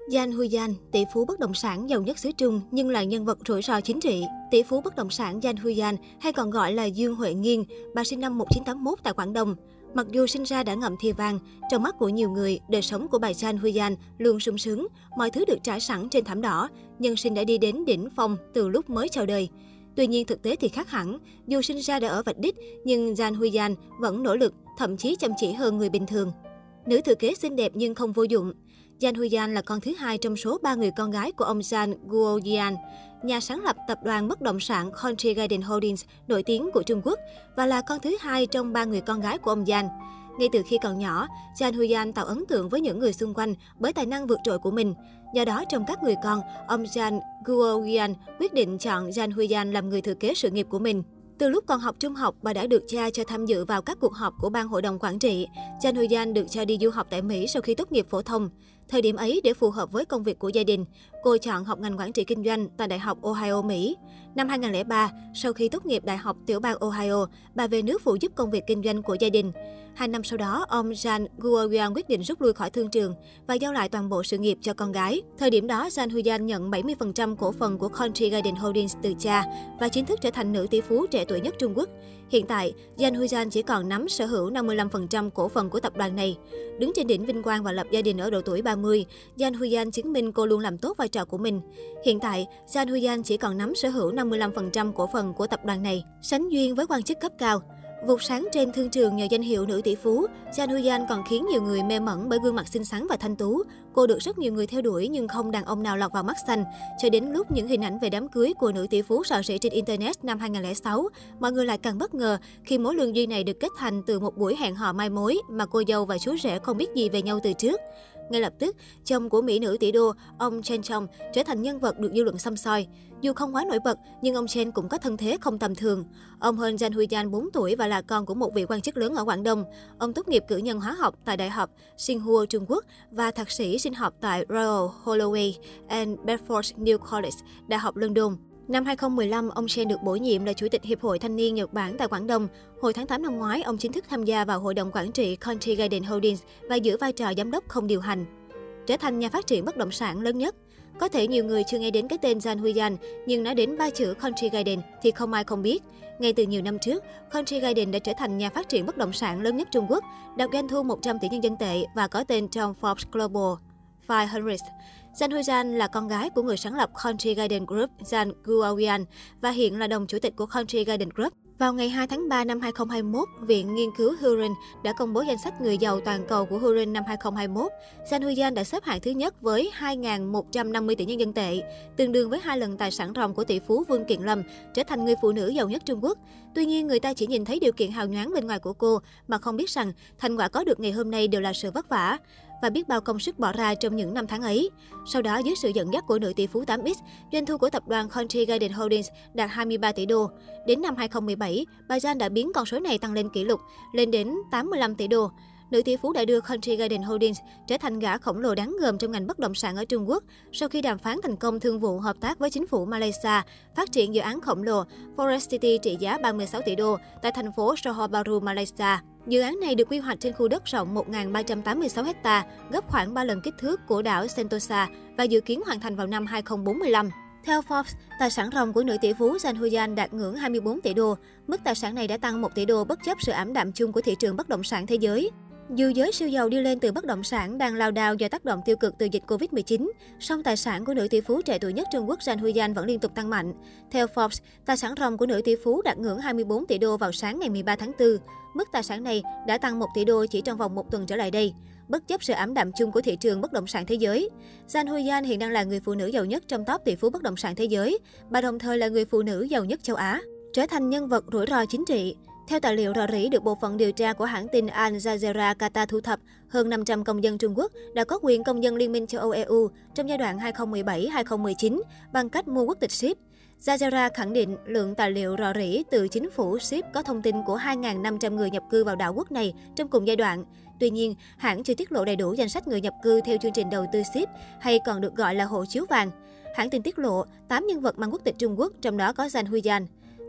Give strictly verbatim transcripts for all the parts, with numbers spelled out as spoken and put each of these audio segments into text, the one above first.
Jang Hui-yan, tỷ phú bất động sản giàu nhất xứ Trung nhưng là nhân vật rủi ro chính trị. Tỷ phú bất động sản Jang Hui-yan hay còn gọi là Dương Huệ Nghiên, bà sinh năm một nghìn chín trăm tám mươi mốt tại Quảng Đông. Mặc dù sinh ra đã ngậm thìa vàng, trong mắt của nhiều người, đời sống của bà Jang Hui-yan luôn sung sướng, mọi thứ được trải sẵn trên thảm đỏ, nhân sinh đã đi đến đỉnh phong từ lúc mới chào đời. Tuy nhiên thực tế thì khác hẳn, dù sinh ra đã ở vạch đích, nhưng Jang Hui-yan vẫn nỗ lực, thậm chí chăm chỉ hơn người bình thường. Nữ thừa kế xinh đẹp nhưng không vô dụng. Jang Hui-yan là con thứ hai trong số ba người con gái của ông Jang Guoyan, nhà sáng lập tập đoàn bất động sản Country Garden Holdings nổi tiếng của Trung Quốc và là con thứ hai trong ba người con gái của ông Jang. Ngay từ khi còn nhỏ, Jang Hui-yan tạo ấn tượng với những người xung quanh bởi tài năng vượt trội của mình. Do đó, trong các người con, ông Jang Guoyan quyết định chọn Jang Hui-yan làm người thừa kế sự nghiệp của mình. Từ lúc còn học trung học, bà đã được cha cho tham dự vào các cuộc họp của ban hội đồng quản trị. Jang Hui-yan được cho đi du học tại Mỹ sau khi tốt nghiệp phổ thông. Thời điểm ấy, để phù hợp với công việc của gia đình, cô chọn học ngành quản trị kinh doanh tại Đại học Ohio, Mỹ. Năm hai nghìn không trăm lẻ ba, sau khi tốt nghiệp Đại học tiểu bang Ohio, bà về nước phụ giúp công việc kinh doanh của gia đình. Hai năm sau đó, ông Jang Guoyan quyết định rút lui khỏi thương trường và giao lại toàn bộ sự nghiệp cho con gái. Thời điểm đó, Jang Hui-yan nhận bảy mươi phần trăm cổ phần của Country Garden Holdings từ cha và chính thức trở thành nữ tỷ phú trẻ tuổi nhất Trung Quốc. Hiện tại, Jang Hui-yan chỉ còn nắm sở hữu năm mươi lăm phần trăm cổ phần của tập đoàn này. Đứng trên đỉnh vinh quang và lập gia đình ở độ tuổi ba mươi, Jang Hui-yan chứng minh cô luôn làm tốt vai trò của mình. Hiện tại, Jang Hui-yan chỉ còn nắm sở hữu năm mươi lăm phần trăm cổ phần của tập đoàn này. Sánh duyên với quan chức cấp cao. Vụt sáng trên thương trường nhờ danh hiệu nữ tỷ phú, Jang Hui-yan còn khiến nhiều người mê mẩn bởi gương mặt xinh xắn và thanh tú. Cô được rất nhiều người theo đuổi nhưng không đàn ông nào lọt vào mắt xanh. Cho đến lúc những hình ảnh về đám cưới của nữ tỷ phú rò rỉ trên Internet năm hai nghìn không trăm lẻ sáu, mọi người lại càng bất ngờ khi mối lương duyên này được kết thành từ một buổi hẹn hò mai mối mà cô dâu và chú rể không biết gì về nhau từ trước. Ngay lập tức, chồng của mỹ nữ tỷ đô, ông Chen Chong, trở thành nhân vật được dư luận xăm soi. Dù không quá nổi bật, nhưng ông Chen cũng có thân thế không tầm thường. Ông hơn Jang Hui-yan bốn tuổi và là con của một vị quan chức lớn ở Quảng Đông. Ông tốt nghiệp cử nhân hóa học tại Đại học Tsinghua, Trung Quốc và thạc sĩ sinh học tại Royal Holloway and Bedford New College, Đại học London. Năm hai nghìn không trăm mười lăm, ông Chen được bổ nhiệm là Chủ tịch Hiệp hội Thanh niên Nhật Bản tại Quảng Đông. Hồi tháng tám năm ngoái, ông chính thức tham gia vào Hội đồng Quản trị Country Garden Holdings và giữ vai trò giám đốc không điều hành. Trở thành nhà phát triển bất động sản lớn nhất. Có thể nhiều người chưa nghe đến cái tên Jang Hui-yan, nhưng nói đến ba chữ Country Garden thì không ai không biết. Ngay từ nhiều năm trước, Country Garden đã trở thành nhà phát triển bất động sản lớn nhất Trung Quốc, đạt doanh thu một trăm tỷ nhân dân tệ và có tên trong Forbes Global năm trăm. Jang Hui-yan là con gái của người sáng lập Country Garden Group Jang Guoyan và hiện là đồng chủ tịch của Country Garden Group. Vào ngày hai tháng ba năm hai nghìn không trăm hai mươi mốt, Viện Nghiên cứu Hurun đã công bố danh sách người giàu toàn cầu của Hurun năm hai nghìn không trăm hai mươi mốt. Jang Hui-yan đã xếp hạng thứ nhất với hai nghìn một trăm năm mươi tỷ nhân dân tệ, tương đương với hai lần tài sản ròng của tỷ phú Vương Kiện Lâm, trở thành người phụ nữ giàu nhất Trung Quốc. Tuy nhiên, người ta chỉ nhìn thấy điều kiện hào nhoáng bên ngoài của cô, mà không biết rằng thành quả có được ngày hôm nay đều là sự vất vả và biết bao công sức bỏ ra trong những năm tháng ấy. Sau đó, dưới sự dẫn dắt của nữ tỷ phú tám x, doanh thu của tập đoàn Country Garden Holdings đạt hai mươi ba tỷ đô. Đến năm hai nghìn không trăm mười bảy, bà Jang đã biến con số này tăng lên kỷ lục, lên đến tám mươi lăm tỷ đô. Nữ tỷ phú đã đưa Country Garden Holdings trở thành gã khổng lồ đáng gờm trong ngành bất động sản ở Trung Quốc sau khi đàm phán thành công thương vụ hợp tác với chính phủ Malaysia, phát triển dự án khổng lồ Forest City trị giá ba mươi sáu tỷ đô tại thành phố Johor Bahru, Malaysia. Dự án này được quy hoạch trên khu đất rộng một nghìn ba trăm tám mươi sáu ha, gấp khoảng ba lần kích thước của đảo Sentosa và dự kiến hoàn thành vào năm hai nghìn không trăm bốn mươi lăm. Theo Forbes, tài sản ròng của nữ tỷ phú Jang Hui-yan đạt ngưỡng hai mươi bốn tỷ đô. Mức tài sản này đã tăng một tỷ đô bất chấp sự ảm đạm chung của thị trường bất động sản thế giới. Dù giới siêu giàu đi lên từ bất động sản đang lao đao do tác động tiêu cực từ dịch Covid mười chín, song tài sản của nữ tỷ phú trẻ tuổi nhất Trung Quốc Jang Hui-yan vẫn liên tục tăng mạnh. Theo Forbes, tài sản ròng của nữ tỷ phú đạt ngưỡng hai mươi bốn tỷ đô vào sáng ngày mười ba tháng tư. Mức tài sản này đã tăng một tỷ đô chỉ trong vòng một tuần trở lại đây, bất chấp sự ảm đạm chung của thị trường bất động sản thế giới. Jang Hui-yan hiện đang là người phụ nữ giàu nhất trong top tỷ phú bất động sản thế giới. Bà đồng thời là người phụ nữ giàu nhất châu Á, trở thành nhân vật rủi ro chính trị. Theo tài liệu rò rỉ được bộ phận điều tra của hãng tin Al Jazeera Qatar thu thập, hơn năm trăm công dân Trung Quốc đã có quyền công dân Liên minh châu Âu E U trong giai đoạn hai nghìn không trăm mười bảy đến hai nghìn không trăm mười chín bằng cách mua quốc tịch ship. Jazeera khẳng định lượng tài liệu rò rỉ từ chính phủ ship có thông tin của hai nghìn năm trăm người nhập cư vào đảo quốc này trong cùng giai đoạn. Tuy nhiên, hãng chưa tiết lộ đầy đủ danh sách người nhập cư theo chương trình đầu tư ship hay còn được gọi là hộ chiếu vàng. Hãng tin tiết lộ tám nhân vật mang quốc tịch Trung Quốc, trong đó có Jang Hui-yan.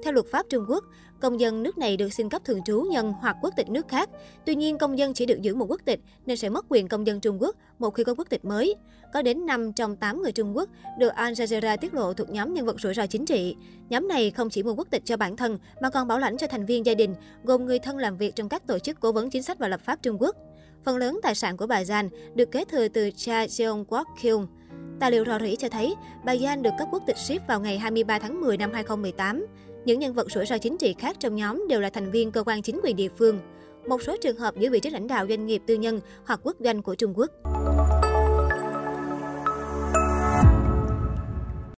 Theo luật pháp Trung Quốc, công dân nước này được xin cấp thường trú nhân hoặc quốc tịch nước khác. Tuy nhiên, công dân chỉ được giữ một quốc tịch nên sẽ mất quyền công dân Trung Quốc một khi có quốc tịch mới. Có đến năm trong tám người Trung Quốc được Al Jazeera tiết lộ thuộc nhóm nhân vật rủi ro chính trị. Nhóm này không chỉ mua quốc tịch cho bản thân mà còn bảo lãnh cho thành viên gia đình, gồm người thân làm việc trong các tổ chức cố vấn chính sách và lập pháp Trung Quốc. Phần lớn tài sản của bà Zhang được kế thừa từ cha Jeong Kwok Kyung. Tài liệu rò rỉ cho thấy, bà Zhang được cấp quốc tịch ship vào ngày hai mươi ba tháng mười năm hai nghìn không trăm mười tám. Những nhân vật rủi ro chính trị khác trong nhóm đều là thành viên cơ quan chính quyền địa phương. Một số trường hợp giữ vị trí lãnh đạo doanh nghiệp tư nhân hoặc quốc doanh của Trung Quốc.